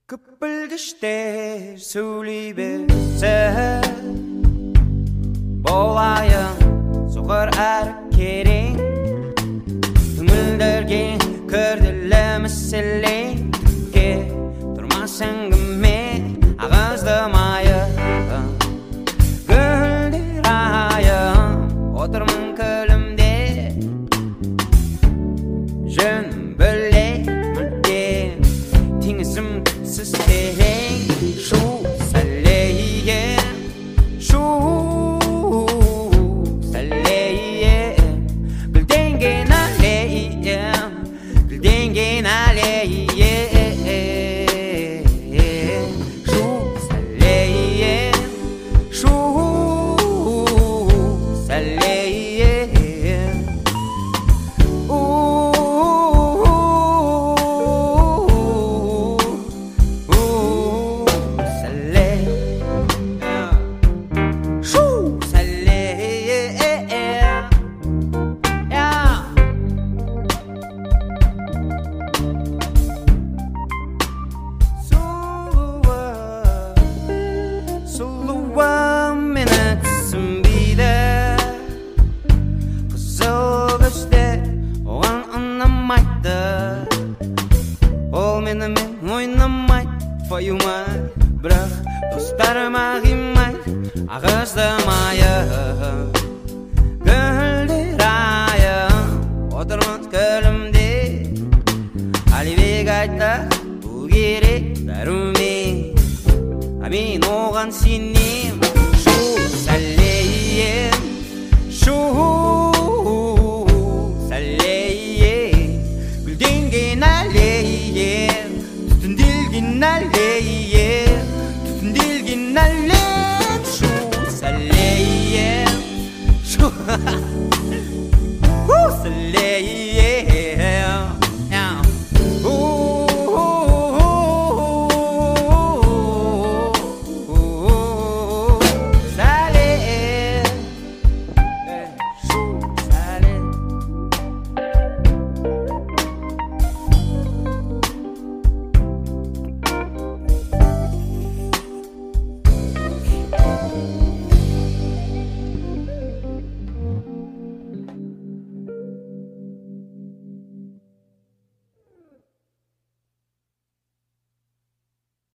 Кыпылдыштер сөйлей берсе болайын соғыр әрі керең көңілдерге көрділі мәселе түкке тұрмасың кіме ағыздымайын гүлдер айым отырмын көлімде жөн бөле мүлде теңізім түпсіз терең шу сәлейім шу сәлейім гүлденген әлейім гүлденген әлейім шу сәлейім шу сәлейім Твою мать, бірақ достарыма қимай ағыздымайын гүлдер айым отырмын көлімде Алибек айтты бұл керек бәріме мен оған сенем шу сәлейім шу сәлейім гүлденген әлейім түтінделген әлейім түтінделген әлем шу сәлейім шу сәлейім